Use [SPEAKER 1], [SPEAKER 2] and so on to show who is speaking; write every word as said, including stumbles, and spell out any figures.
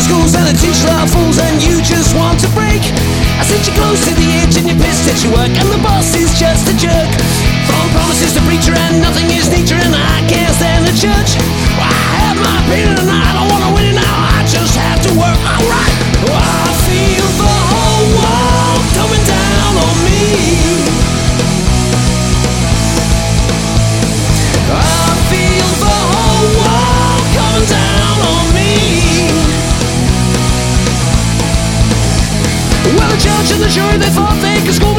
[SPEAKER 1] schools and the teachers are fools and you just want to break. I said you're close to the edge and you're pissed at your work and the boss is just a jerk. From promises to preacher and nothing is nature and I can't stand the church. Well, I have my opinion and I don't want to win it now. I just have to work. Alright. Well, I feel the whole world coming down on me. I feel the whole world coming down on me. Well, the judge and the jury, they thought they could score